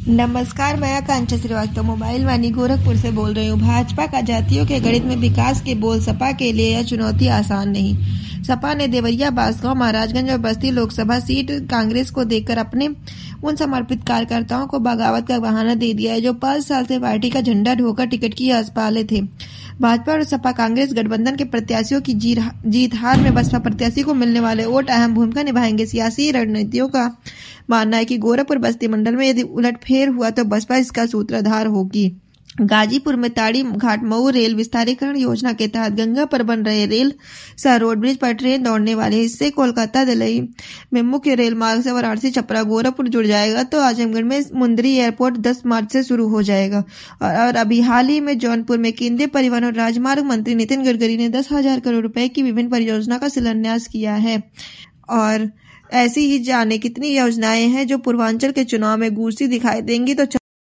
नमस्कार, मैं आकांक्षा श्रीवास्तव मोबाइल वाणी गोरखपुर से बोल रही हूँ। भाजपा का जातियों के गणित में विकास के बोल सपा के लिए यह चुनौती आसान नहीं। सपा ने देवरिया, बांसगांव, महाराजगंज और बस्ती लोकसभा सीट कांग्रेस को देकर अपने उन समर्पित कार्यकर्ताओं को बगावत का बहाना दे दिया है जो 5 साल से पार्टी का झंडा ढोकर टिकट की आस पाले थे। भाजपा और सपा कांग्रेस गठबंधन के प्रत्याशियों की जीत हार में बसपा प्रत्याशी को मिलने वाले वोट अहम भूमिका निभाएंगे। सियासी रणनीतियों का मानना है कि गोरखपुर बस्ती मंडल में यदि उलटफेर हुआ तो बसपा इसका सूत्रधार होगी। गाजीपुर में ताड़ी घाट मऊ रेल विस्तारीकरण योजना के तहत गंगा पर बन रहे रेल सह रोड ब्रिज पर ट्रेन दौड़ने वाले हिस्से कोलकाता दिल्ली में मुख्य रेल मार्ग से वाराणसी छपरा गोरखपुर जुड़ जाएगा तो आजमगढ़ में मुंद्री एयरपोर्ट 10 मार्च से शुरू हो जाएगा। और अभी हाल ही में जौनपुर में केंद्रीय परिवहन और राजमार्ग मंत्री नितिन गडकरी ने 10,000 करोड़ रुपए की विभिन्न परियोजना का शिलान्यास किया है। और ऐसी ही जाने कितनी योजनाएं हैं जो पूर्वांचल के चुनाव में गूंजती दिखाई देंगी। तो